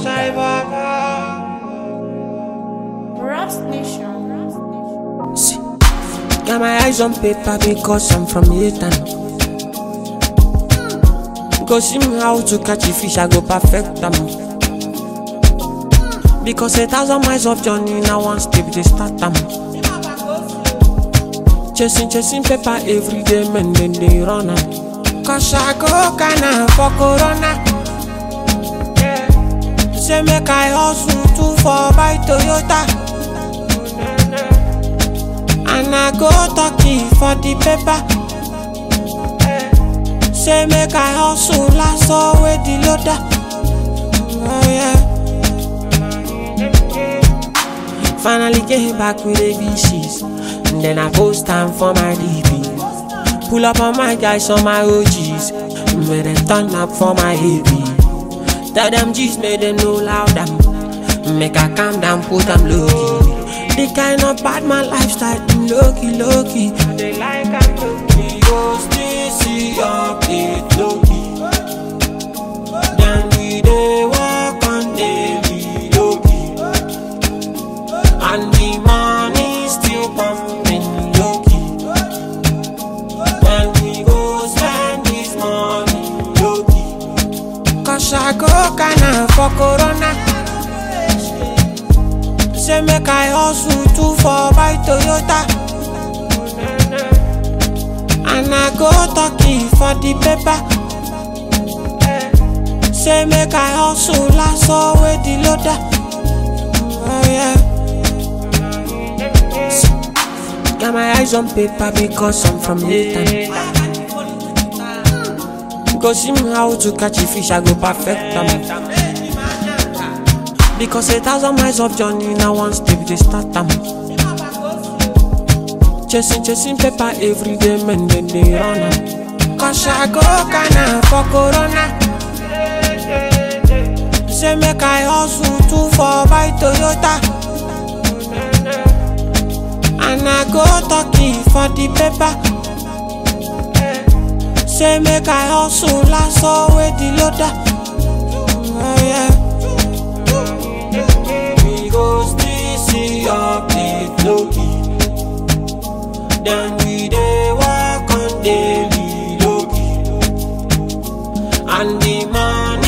Rust Nation. See, got my eyes on paper because I'm from Eton. Go see me how to catch a fish, I go perfect them. Because 1,000 miles of journey now one step they start them. Chasing paper every day, man, then they run am. Cause I go kinda for Corona. Say make I hustle too for buy Toyota. And I go talking for the paper. Say make I hustle last away the loader. Oh yeah. Finally came back with ABCs. And then I post time for my DP. Pull up on my guys on my OGs. Made them turn up for my AB. Tell them G's made them know loud them. Make I calm down, put them low key. The kind of bad man lifestyle, low key. They like I'm low-key. Go stay, see up, it low key. Then we dey walk on daily low key. And the money still pumping low key. Then we go spend this money low key. Cause I go kinda for Corona. Say make I hustle too for buy Toyota. And I go talking for the paper. Say make I hustle last away the loader. Oh yeah. Got my eyes on paper because I'm from Eton. Go see me how to catch a fish, I go perfect them. Because 1,000 miles of journey now one step they start them. Chasing paper every day, man, then they run am. Cause I go kinda for Corona. Say make I hustle too for buy Toyota. And I go talking for the paper. Say make I hustle last away the loader. Oh yeah. See up it low key. Then we dey walk on daily low key. And the money